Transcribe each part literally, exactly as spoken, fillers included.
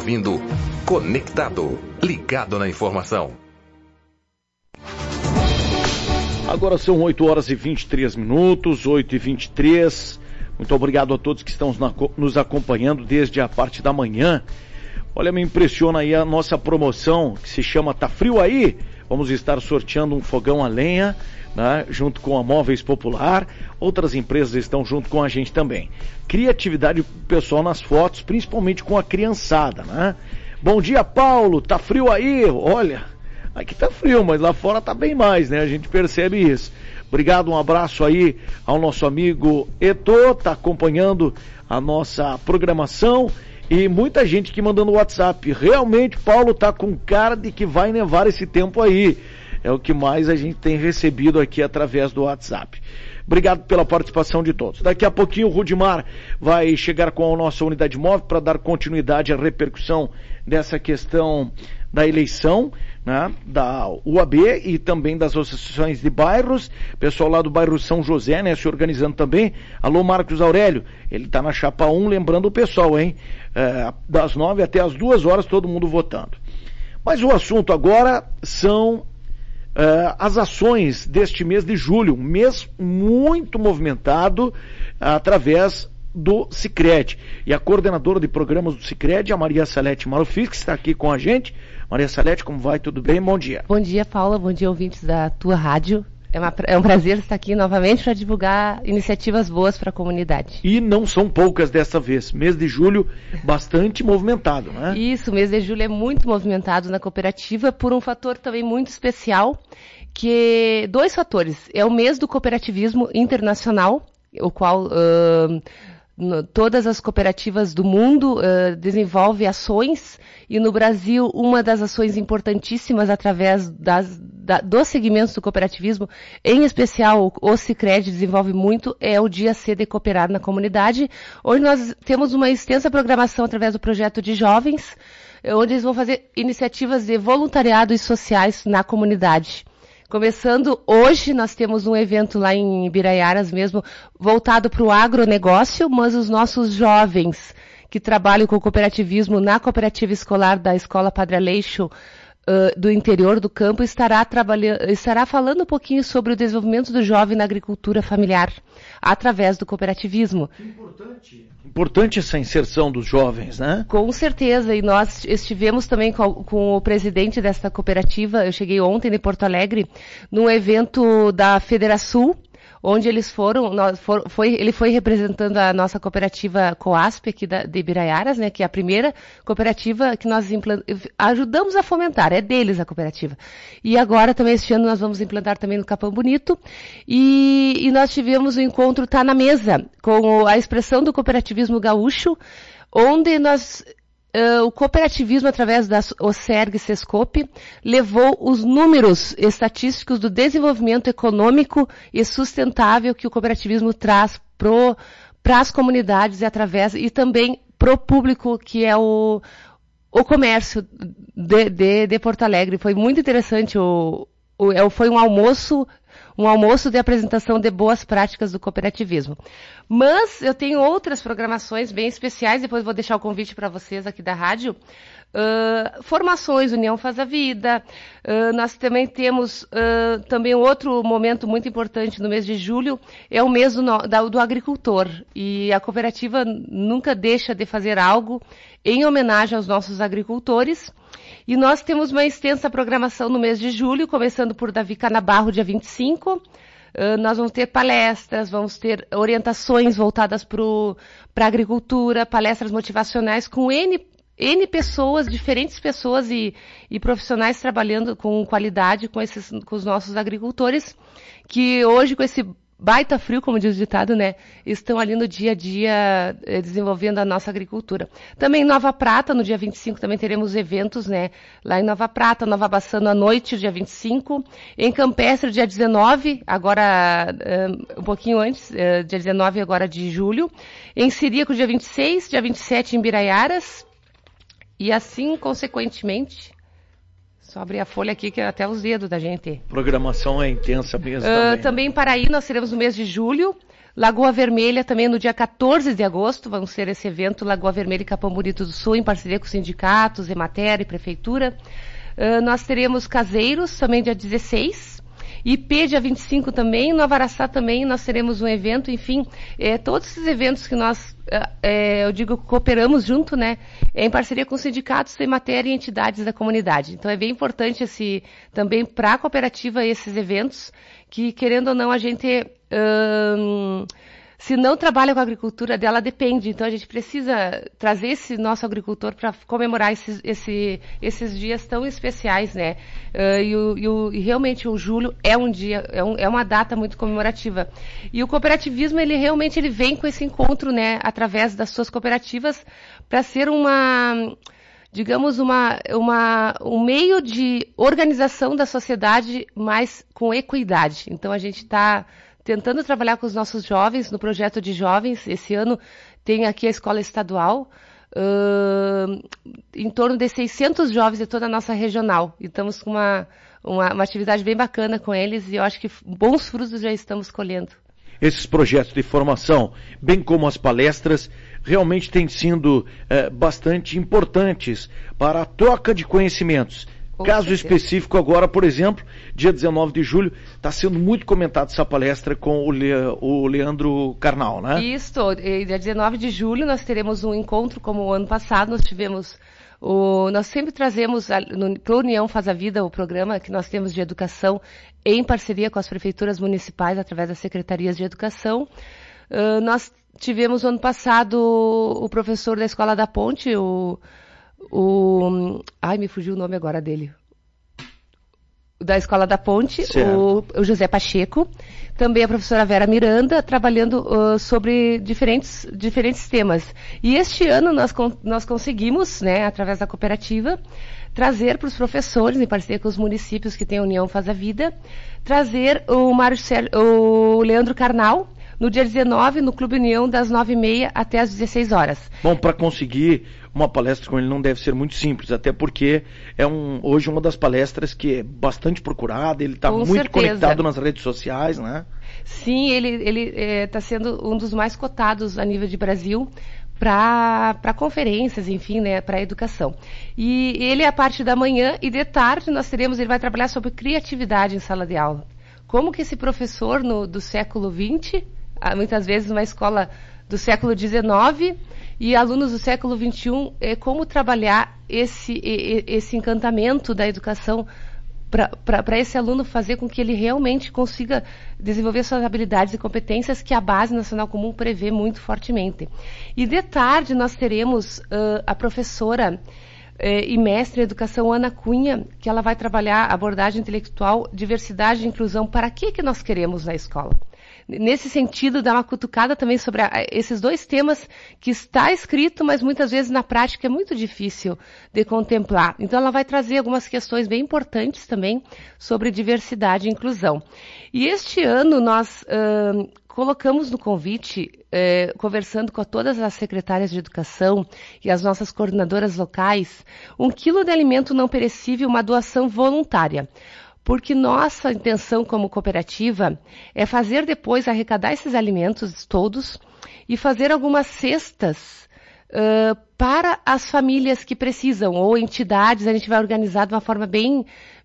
ouvindo Conectado, ligado na informação. Agora são oito horas e vinte e três minutos, oito e vinte e três. Muito obrigado a todos que estão nos acompanhando desde a parte da manhã. Olha, me impressiona aí a nossa promoção, que se chama Tá Frio Aí? Vamos estar sorteando um fogão a lenha, né, junto com a Móveis Popular. Outras empresas estão junto com a gente também. Criatividade pessoal nas fotos, principalmente com a criançada, né? Bom dia, Paulo, tá frio aí? Olha, aqui tá frio, mas lá fora tá bem mais, né? A gente percebe isso. Obrigado, um abraço aí ao nosso amigo Eto, tá acompanhando a nossa programação. E muita gente que mandando WhatsApp. Realmente, Paulo tá com cara de que vai nevar esse tempo aí. É o que mais a gente tem recebido aqui através do WhatsApp. Obrigado pela participação de todos. Daqui a pouquinho o Rudimar vai chegar com a nossa unidade móvel para dar continuidade à repercussão dessa questão da eleição, né, da U A B e também das associações de bairros. Pessoal lá do bairro São José, né, se organizando também. Alô, Marcos Aurélio, ele está na chapa um, lembrando o pessoal, hein? É, das nove até as duas horas, todo mundo votando. Mas o assunto agora são Uh, as ações deste mês de julho, um mês muito movimentado uh, através do Sicredi. E a coordenadora de programas do Sicredi, a Maria Salete Malufis, que está aqui com a gente. Maria Salete, como vai? Tudo bem? Bom dia. Bom dia, Paula. Bom dia, ouvintes da tua rádio. É, uma, é um prazer estar aqui novamente para divulgar iniciativas boas para a comunidade. E não são poucas dessa vez. Mês de julho bastante movimentado, né? Isso, o mês de julho é muito movimentado na cooperativa por um fator também muito especial, que dois fatores. É o mês do cooperativismo internacional, o qual uh, no, todas as cooperativas do mundo uh, desenvolvem ações, e no Brasil uma das ações importantíssimas através das, da, dos segmentos do cooperativismo, em especial o, o Sicredi desenvolve muito, é o Dia C de Cooperar na Comunidade, onde nós temos uma extensa programação através do projeto de jovens, onde eles vão fazer iniciativas de voluntariado e sociais na comunidade. Começando hoje, nós temos um evento lá em Ibiraiaras mesmo, voltado para o agronegócio, mas os nossos jovens que trabalham com cooperativismo na cooperativa escolar da Escola Padre Aleixo, uh, do interior do campo, estará, trabalhando, estará falando um pouquinho sobre o desenvolvimento do jovem na agricultura familiar, através do cooperativismo. Que importante. Importante essa inserção dos jovens, né? Com certeza, e nós estivemos também com, com o presidente desta cooperativa, eu cheguei ontem em Porto Alegre, num evento da Federação, onde eles foram, nós, for, foi, ele foi representando a nossa cooperativa Coasp aqui da, de Ibiraiaras, né, que é a primeira cooperativa que nós implant, ajudamos a fomentar, é deles a cooperativa. E agora também este ano nós vamos implantar também no Capão Bonito, e, e nós tivemos o encontro Tá na Mesa, com a expressão do cooperativismo gaúcho, onde nós... Uh, o cooperativismo, através da OSERG e SESCOP, levou os números estatísticos do desenvolvimento econômico e sustentável que o cooperativismo traz para as comunidades e através e também para o público que é o, o comércio de, de, de Porto Alegre. Foi muito interessante, o, o, foi um almoço um almoço de apresentação de boas práticas do cooperativismo. Mas eu tenho outras programações bem especiais, depois vou deixar o convite para vocês aqui da rádio. Uh, formações, União Faz a Vida. Uh, nós também temos uh, também outro momento muito importante no mês de julho, é o mês do, da, do agricultor. E a cooperativa nunca deixa de fazer algo em homenagem aos nossos agricultores. E nós temos uma extensa programação no mês de julho, começando por Davi Canabarro, dia vinte e cinco. Uh, nós vamos ter palestras, vamos ter orientações voltadas para a agricultura, palestras motivacionais com N, N pessoas, diferentes pessoas e, e profissionais trabalhando com qualidade com, esses, com os nossos agricultores, que hoje com esse baita frio, como diz o ditado, né, estão ali no dia a dia eh, desenvolvendo a nossa agricultura. Também em Nova Prata, no dia vinte e cinco, também teremos eventos, né, lá em Nova Prata, Nova Bassano à noite, dia vinte e cinco, em Campestre, dia dezenove, agora um, um pouquinho antes, uh, dia dezenove agora de julho, em Ciríaco, dia vinte e seis, dia vinte e sete em Biraiaras, e assim, consequentemente, Só abrir a folha aqui, que é até os dedos da gente. Programação é intensa mesmo uh, também. Também em Paraí nós teremos no mês de julho. Lagoa Vermelha também no dia quatorze de agosto. Vamos ter esse evento, Lagoa Vermelha e Capão Bonito do Sul, em parceria com os sindicatos, Emater e Prefeitura. Uh, nós teremos Caseiros também dia dezesseis. I P dia vinte e cinco também, no Avaraçá também nós teremos um evento, enfim, é, todos esses eventos que nós, é, eu digo, cooperamos junto, né, é, em parceria com os sindicatos de matéria e entidades da comunidade. Então é bem importante esse, também para a cooperativa esses eventos, que querendo ou não a gente, hum, se não trabalha com a agricultura dela, depende. Então a gente precisa trazer esse nosso agricultor para comemorar esses, esse, esses dias tão especiais, né? Uh, e, o, e, o, e realmente o julho é um dia, é, um, é uma data muito comemorativa. E o cooperativismo, ele realmente ele vem com esse encontro, né? Através das suas cooperativas, para ser uma, digamos, uma, uma, um meio de organização da sociedade, mas com equidade. Então a gente está tentando trabalhar com os nossos jovens no projeto de jovens. Esse ano tem aqui a escola estadual, uh, em torno de seiscentos jovens de toda a nossa regional. E estamos com uma, uma, uma atividade bem bacana com eles e eu acho que bons frutos já estamos colhendo. Esses projetos de formação, bem como as palestras, realmente têm sido eh, bastante importantes para a troca de conhecimentos. Com Caso certeza. específico agora, por exemplo, dia dezenove de julho, está sendo muito comentada essa palestra com o, Le, o Leandro Carnal, né? Isso, dia dezenove de julho nós teremos um encontro como o ano passado, nós tivemos, o, nós sempre trazemos, para a União Faz a Vida, o programa que nós temos de educação, em parceria com as prefeituras municipais, através das secretarias de educação. Uh, nós tivemos ano passado o professor da Escola da Ponte, o... O, ai, me fugiu o nome agora dele. Da Escola da Ponte, o, o José Pacheco. Também a professora Vera Miranda, trabalhando uh, sobre diferentes, diferentes temas. E este ano nós, nós conseguimos, né, através da cooperativa, trazer para os professores, em parceria com os municípios que tem a União Faz a Vida, trazer o, Mário Ser, o Leandro Carnal, no dia dezenove, no Clube União, das nove e meia até as dezesseis horas. Bom, para conseguir uma palestra com ele não deve ser muito simples, até porque é um, hoje uma das palestras que é bastante procurada, ele está muito certeza. conectado nas redes sociais, né? Sim, ele está é, sendo um dos mais cotados a nível de Brasil para conferências, enfim, né, para educação. E ele é a parte da manhã e de tarde nós teremos, ele vai trabalhar sobre criatividade em sala de aula. Como que esse professor no, do século vinte, muitas vezes numa escola do século dezenove, e alunos do século vinte e um, é, como trabalhar esse, esse encantamento da educação para esse aluno fazer com que ele realmente consiga desenvolver suas habilidades e competências que a Base Nacional Comum prevê muito fortemente. E de tarde nós teremos uh, a professora uh, e mestre em educação Ana Cunha, que ela vai trabalhar abordagem intelectual, diversidade e inclusão. Para que que nós queremos na escola? Nesse sentido, dar uma cutucada também sobre a, esses dois temas que está escrito, mas muitas vezes na prática é muito difícil de contemplar. Então ela vai trazer algumas questões bem importantes também sobre diversidade e inclusão. E este ano nós uh, colocamos no convite, uh, conversando com todas as secretárias de educação e as nossas coordenadoras locais, um quilo de alimento não perecível, uma doação voluntária. Porque nossa intenção como cooperativa é fazer depois, arrecadar esses alimentos todos e fazer algumas cestas uh, para as famílias que precisam, ou entidades. A gente vai organizar de uma forma bem,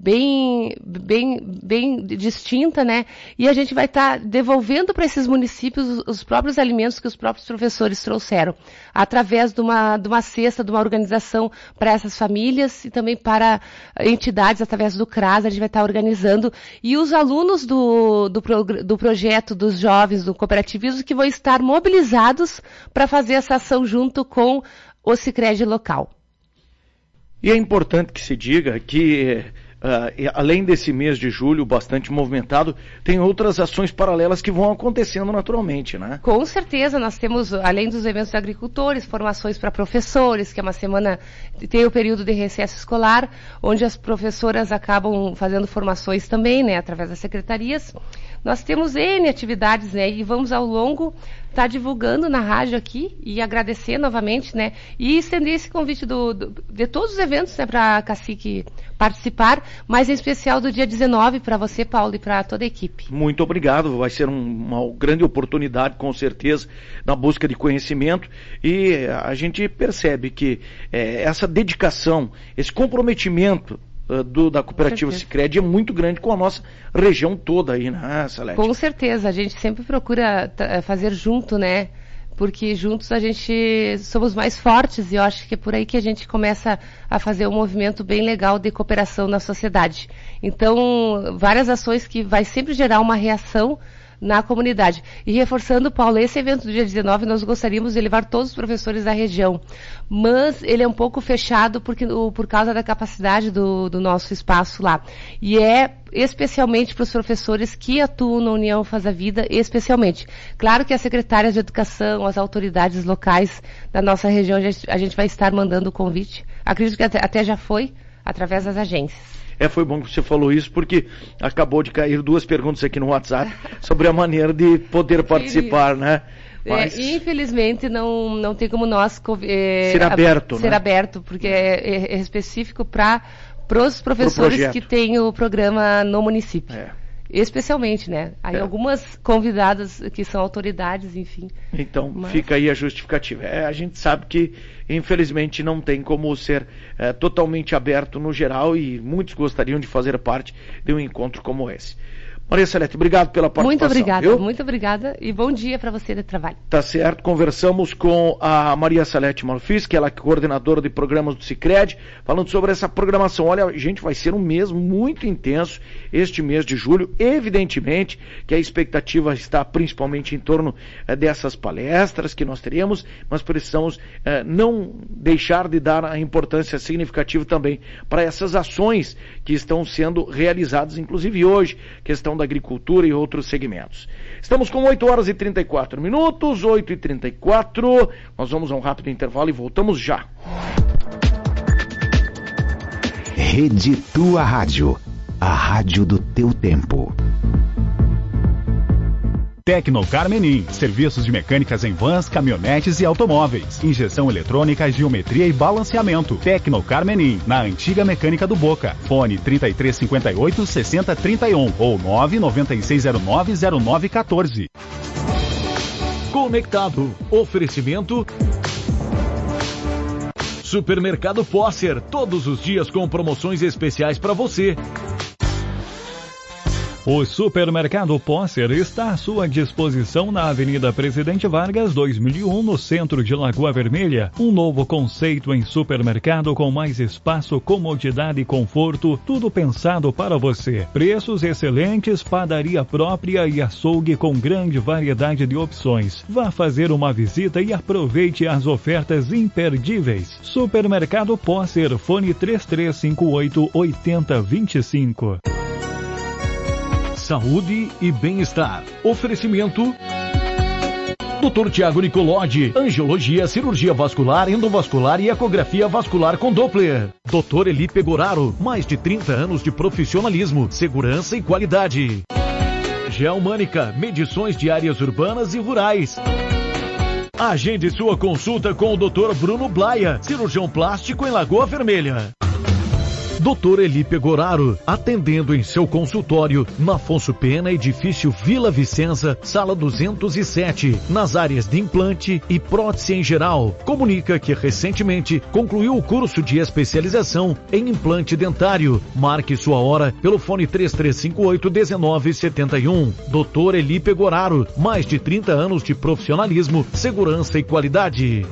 bem, bem, bem distinta, né? E a gente vai estar tá devolvendo para esses municípios os, os próprios alimentos que os próprios professores trouxeram, através de uma, de uma cesta, de uma organização para essas famílias e também para entidades, através do C R A S, a gente vai estar tá organizando. E os alunos do, do, pro, do projeto dos jovens, do cooperativismo, que vão estar mobilizados para fazer essa ação junto com o Sicredi local. E é importante que se diga que, uh, além desse mês de julho bastante movimentado, tem outras ações paralelas que vão acontecendo naturalmente, né? Com certeza, nós temos, além dos eventos de agricultores, formações para professores, que é uma semana, tem o período de recesso escolar, onde as professoras acabam fazendo formações também, né, através das secretarias. Nós temos N atividades, né, e vamos ao longo estar tá divulgando na rádio aqui e agradecer novamente, né? E estender esse convite do, do, de todos os eventos, né, para a Cacique participar, mas em especial do dia dezenove para você, Paulo, e para toda a equipe. Muito obrigado, vai ser um, uma grande oportunidade, com certeza, na busca de conhecimento, e a gente percebe que é, essa dedicação, esse comprometimento uh, do, da cooperativa Sicredi é muito grande com a nossa região toda aí, né, Salete? Com certeza, a gente sempre procura fazer junto, né? Porque juntos a gente somos mais fortes e eu acho que é por aí que a gente começa a fazer um movimento bem legal de cooperação na sociedade. Então, várias ações que vai sempre gerar uma reação na comunidade. E reforçando, Paulo, esse evento do dia dezenove, nós gostaríamos de levar todos os professores da região, mas ele é um pouco fechado porque, o, por causa da capacidade do, do nosso espaço lá. E é especialmente para os professores que atuam na União Faz a Vida, especialmente. Claro que as secretárias de educação, as autoridades locais da nossa região, a gente, a gente vai estar mandando o convite. Acredito que até, até já foi, através das agências. É, foi bom que você falou isso, porque acabou de cair duas perguntas aqui no WhatsApp sobre a maneira de poder participar, né? Mas... É, infelizmente não, não tem como nós é, ser aberto, ser né? aberto, porque é, é específico para os professores que têm o programa no município. É. Especialmente, né? Aí é. algumas convidadas que são autoridades, enfim. Então, mas... fica aí a justificativa. É, a gente sabe que, infelizmente, não tem como ser é, totalmente aberto no geral e muitos gostariam de fazer parte de um encontro como esse. Maria Salete, obrigado pela participação. Muito obrigada, viu? muito obrigada e bom dia para você de trabalho. Tá certo, conversamos com a Maria Salete Malfis, que ela é coordenadora de programas do Sicredi, falando sobre essa programação. Olha, gente, vai ser um mês muito intenso este mês de julho, evidentemente que a expectativa está principalmente em torno eh, dessas palestras que nós teremos, mas precisamos eh, não deixar de dar a importância significativa também para essas ações que estão sendo realizadas, inclusive hoje, questão da agricultura e outros segmentos. Estamos com oito horas e trinta e quatro minutos, oito e trinta e quatro, nós vamos a um rápido intervalo e voltamos já. Rede Tua Rádio, a rádio do teu tempo. Tecnocar Menin, serviços de mecânicas em vans, caminhonetes e automóveis. Injeção eletrônica, geometria e balanceamento. Tecnocar Menin, na antiga mecânica do Boca. Fone trinta e três cinquenta e oito, sessenta trinta e um ou nove nove seis zero nove zero nove um quatro. Conectado. Oferecimento... Supermercado Posser, todos os dias com promoções especiais para você. O Supermercado Posser está à sua disposição na Avenida Presidente Vargas, dois mil e um, no centro de Lagoa Vermelha. Um novo conceito em supermercado com mais espaço, comodidade e conforto, tudo pensado para você. Preços excelentes, padaria própria e açougue com grande variedade de opções. Vá fazer uma visita e aproveite as ofertas imperdíveis. Supermercado Posser, fone três três cinco oito, oito zero dois cinco. Saúde e bem-estar. Oferecimento... doutor Tiago Nicolodi, angiologia, cirurgia vascular, endovascular e ecografia vascular com Doppler. doutor Eli Pegoraro, mais de trinta anos de profissionalismo, segurança e qualidade. Geomânica, medições de áreas urbanas e rurais. Agende sua consulta com o doutor Bruno Blaia, cirurgião plástico em Lagoa Vermelha. doutor Eli Pegoraro, atendendo em seu consultório, na Afonso Pena, edifício Vila Vicenza, sala duzentos e sete, nas áreas de implante e prótese em geral. Comunica que recentemente concluiu o curso de especialização em implante dentário. Marque sua hora pelo fone três três cinco oito, um nove sete um. doutor Eli Pegoraro, mais de trinta anos de profissionalismo, segurança e qualidade.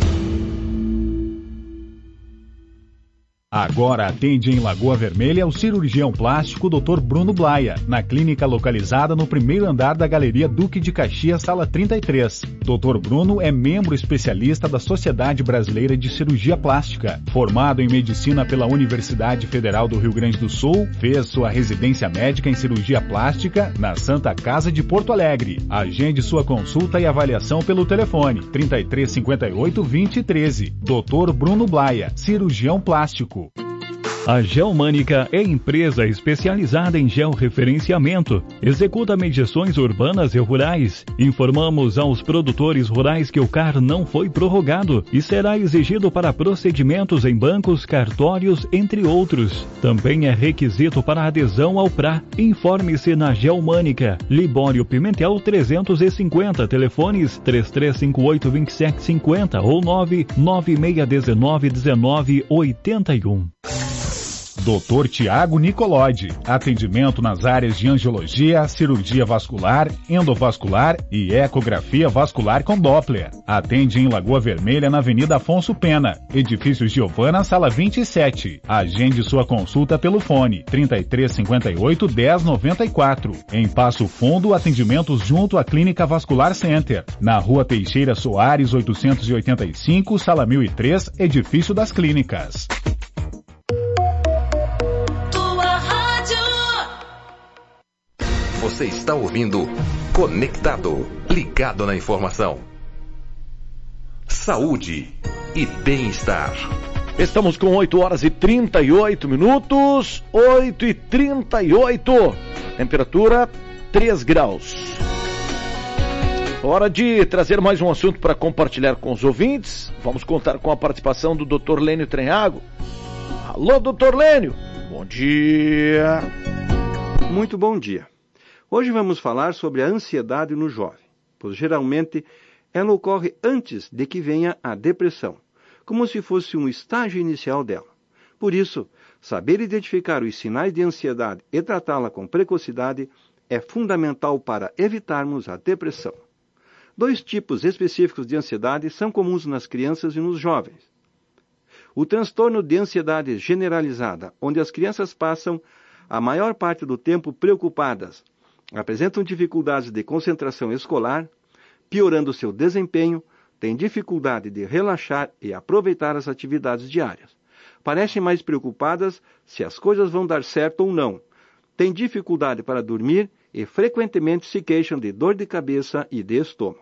Agora atende em Lagoa Vermelha o cirurgião plástico doutor Bruno Blaia, na clínica localizada no primeiro andar da Galeria Duque de Caxias, sala trinta e três. doutor Bruno é membro especialista da Sociedade Brasileira de Cirurgia Plástica. Formado em medicina pela Universidade Federal do Rio Grande do Sul, fez sua residência médica em cirurgia plástica na Santa Casa de Porto Alegre. Agende sua consulta e avaliação pelo telefone trinta e três cinquenta e oito, vinte e treze. doutor Bruno Blaia, cirurgião plástico. A Geomânica é empresa especializada em georreferenciamento. Executa medições urbanas e rurais. Informamos aos produtores rurais que o C A R não foi prorrogado e será exigido para procedimentos em bancos, cartórios, entre outros. Também é requisito para adesão ao P R A. Informe-se na Geomânica. Libório Pimentel trezentos e cinquenta, telefones três três cinco oito, dois sete cinco zero ou nove nove seis um nove um nove oito um. doutor Tiago Nicolodi. Atendimento nas áreas de angiologia, cirurgia vascular, endovascular e ecografia vascular com Doppler. Atende em Lagoa Vermelha, na Avenida Afonso Pena, Edifício Giovana, sala vinte e sete. Agende sua consulta pelo fone trinta e três cinquenta e oito, dez noventa e quatro. Em Passo Fundo, atendimentos junto à Clínica Vascular Center. Na Rua Teixeira Soares, oitocentos e oitenta e cinco, sala mil e três, Edifício das Clínicas. Você está ouvindo Conectado, ligado na informação. Saúde e bem-estar. Estamos com oito horas e trinta e oito minutos, oito e trinta e oito. Temperatura três graus. Hora de trazer mais um assunto para compartilhar com os ouvintes. Vamos contar com a participação do doutor Lênio Trenhago. Alô, doutor Lênio. Bom dia. Muito bom dia. Hoje vamos falar sobre a ansiedade no jovem, pois geralmente ela ocorre antes de que venha a depressão, como se fosse um estágio inicial dela. Por isso, saber identificar os sinais de ansiedade e tratá-la com precocidade é fundamental para evitarmos a depressão. Dois tipos específicos de ansiedade são comuns nas crianças e nos jovens. O transtorno de ansiedade generalizada, onde as crianças passam a maior parte do tempo preocupadas, apresentam dificuldades de concentração escolar, piorando seu desempenho, têm dificuldade de relaxar e aproveitar as atividades diárias. Parecem mais preocupadas se as coisas vão dar certo ou não. Têm dificuldade para dormir e frequentemente se queixam de dor de cabeça e de estômago.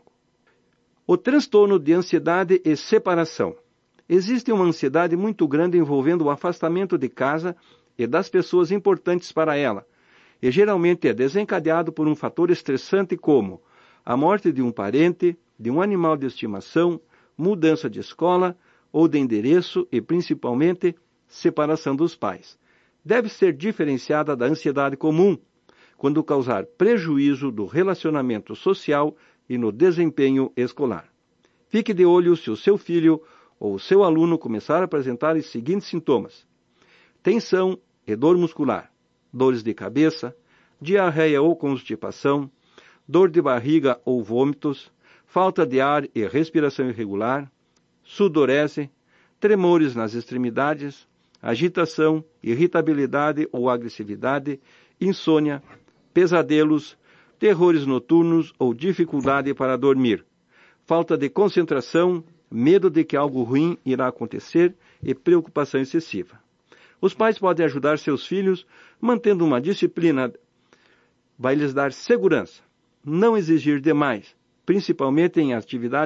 O transtorno de ansiedade e separação. Existe uma ansiedade muito grande envolvendo o afastamento de casa e das pessoas importantes para ela, e geralmente é desencadeado por um fator estressante como a morte de um parente, de um animal de estimação, mudança de escola ou de endereço e, principalmente, separação dos pais. Deve ser diferenciada da ansiedade comum, quando causar prejuízo do relacionamento social e no desempenho escolar. Fique de olho se o seu filho ou o seu aluno começar a apresentar os seguintes sintomas: tensão e dor muscular, dores de cabeça, diarreia ou constipação, dor de barriga ou vômitos, falta de ar e respiração irregular, sudorese, tremores nas extremidades, agitação, irritabilidade ou agressividade, insônia, pesadelos, terrores noturnos ou dificuldade para dormir, falta de concentração, medo de que algo ruim irá acontecer e preocupação excessiva. Os pais podem ajudar seus filhos mantendo uma disciplina. Vai lhes dar segurança, não exigir demais, principalmente em atividades